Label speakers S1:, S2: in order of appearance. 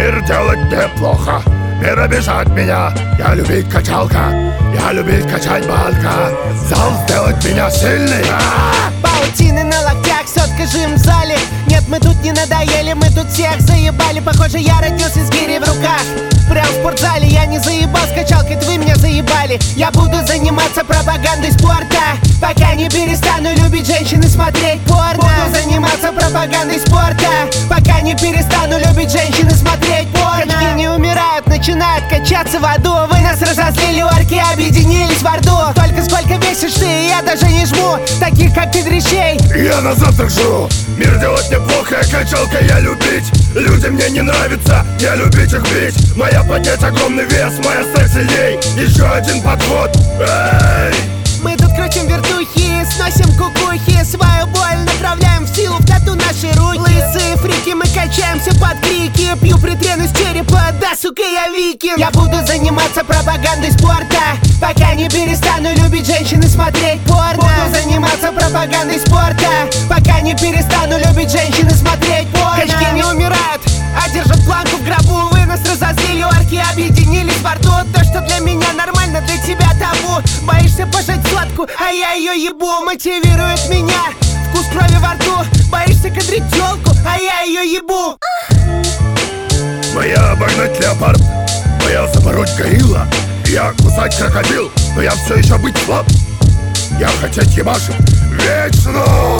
S1: Мир делать неплохо, мир обижать меня. Я любить качалка, я любить качать банка. Зал сделать меня сильный.
S2: Паутины на локтях, соткажим в зале. Нет, мы тут не надоели, мы тут всех заебали. Похоже, я родился с гири в руках. Прям в спортзале, я не заебал с качалкой, это вы меня заебали. Я буду заниматься пропагандой спорта, пока не перестану любить женщин и смотреть порно. Буду заниматься пропагандой спорта, пока не перестану любить женщин и смотреть порно. Качки не умирают, начинают качаться в аду. Вы нас разозлили, орки объединились в орду. Только сколько весишь ты, я даже не жму таких, как ты, дрищей.
S1: Я на завтрак жру. Мир делать неплохо, качалка я любить. Люди мне не нравятся, я любить их бить. Моя поднять огромный вес, моя стать сильней. Еще один подход. Эй!
S2: Мы тут крутим вертухи, сносим кукухи. Свою боль направляем в силу, в тату наши руки. Лысые фрики, мы качаемся под крики. Пью притрену с черепа, да, сука, я викинг. Я буду заниматься пропагандой спорта, пока не перестану любить женщин и смотреть порно. Буду заниматься пропагандой спорта, пока не перестану любить женщин и смотреть порно. Качки не умирают, а держат планку в гробу. Вы нас разозлили, орки объединились в аду. То, что для меня нормально, для тебя табу. Боишься пожать сладку, а я ее ебу. Мотивирует меня вкус крови во рту. Боишься кадрить телку, а я ее ебу.
S1: Моя обогнать леопард, моя запороть горилла. Я кусать крокодил, но я все еще быть слаб. Я хотеть ебашить вечно.